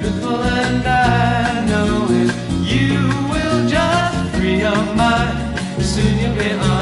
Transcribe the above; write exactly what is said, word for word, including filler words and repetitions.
beautiful, and I know if you will just free your mind, soon you'll be on.